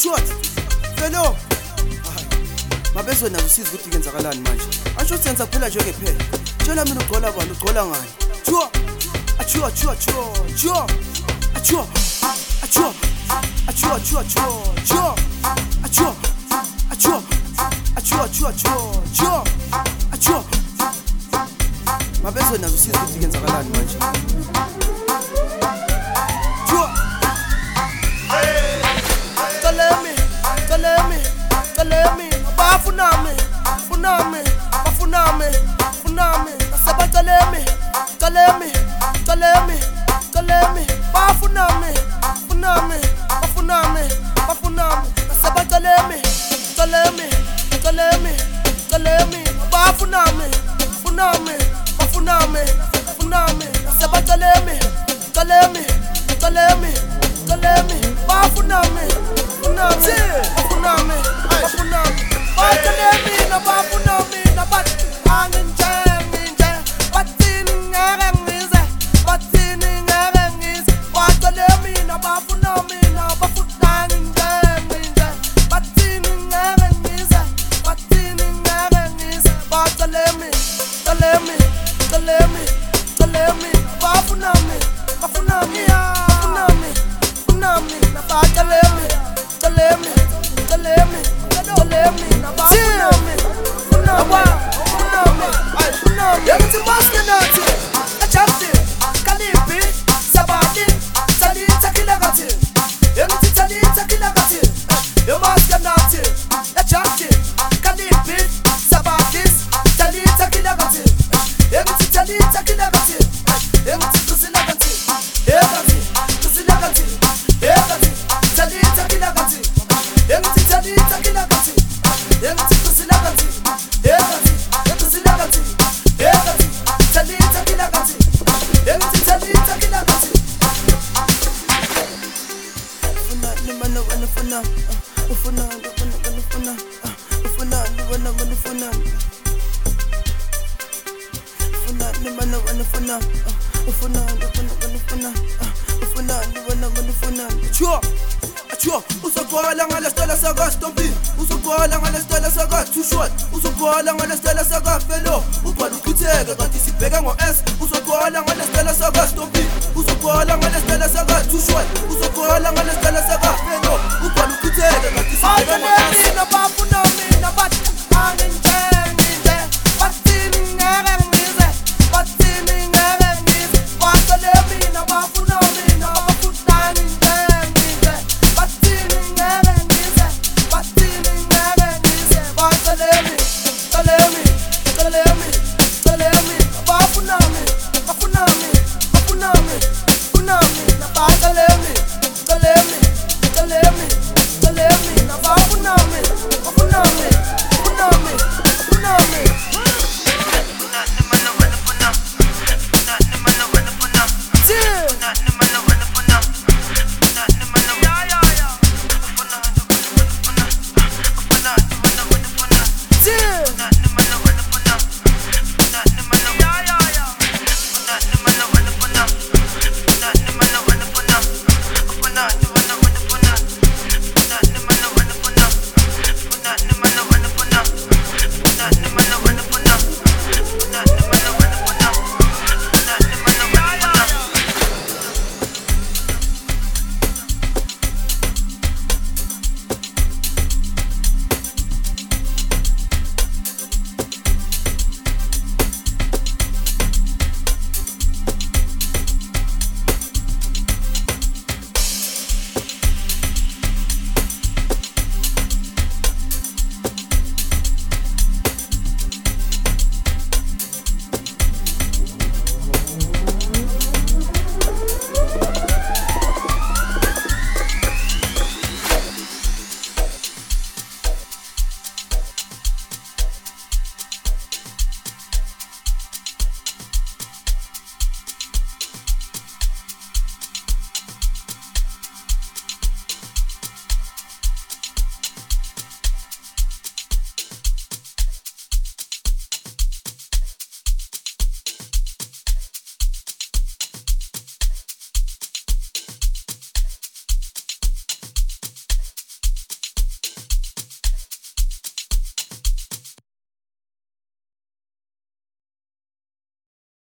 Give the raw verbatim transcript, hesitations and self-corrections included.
short. Fellow. Mabezo nazo siza ukuthi kenzakalani manje. Asho senza kuphela nje ngephela. Tshela mina ugcola bani ugcola ngani? Chua. Achua chua chua. Chua. Achua. Achua. Achua chua chua. Chua. Achua. Achua. Achua chua chua. Chua. Achua. Mabezo nazo siza ukuthi kenzakalani manje. Chua. Tolemi, tolemi, tolemi. Bafunami, funami, bafunami, funami. Naseba tolemi, tolemi, tolemi, tolemi. Bafunami, funami, bafunami, bafunami. Naseba tolemi, tolemi, tolemi, tolemi. Bafunami, funami, bafunami, funami. Naseba tolemi, tolemi, tolemi, tolemi. Bafunami, funami, bafunami, bafunami. Bafunami, na bafunami, na bat aninje, ninje. Batini ngere ngize, batini ngere ngize. Bafunami, na bafunami, na bafunami, ninje. Batini ngere ngize, batini ngere ngize. Bafunami, tolemi, tolemi, tolemi. Bafunami, bafunami, bafunami, bafunami. Na bafunami, tolemi, tolemi, tolemi. Na bafunami, funami, funami, funami. Yemti maskenati, achapti, kalipi, sabadi, talita kilagati. Yemti talita kilagati. Yemaskenati, achapti, kalipi, sabadi, talita kilagati. Yemti talita kilagati. Yemti kusilagati, yegati, kusilagati, yegati, talita kilagati. Yemti talita kilagati. Yemti kusilagati, yegati, kusilagati, yegati, talita kilagati. Yemti talita kilagati. Ufuna nimana wana funa, ufuna wana wana funa, ufuna wana wana funa. Ufuna nimana wana funa, ufuna wana wana funa, ufuna wana wana funa. Chua. Achua, usokola ngala stela saga stompi, usokola ngala stela saga too short, usokola ngala stela saga fellow, uqala ukutheka kanti sibheka ngo S.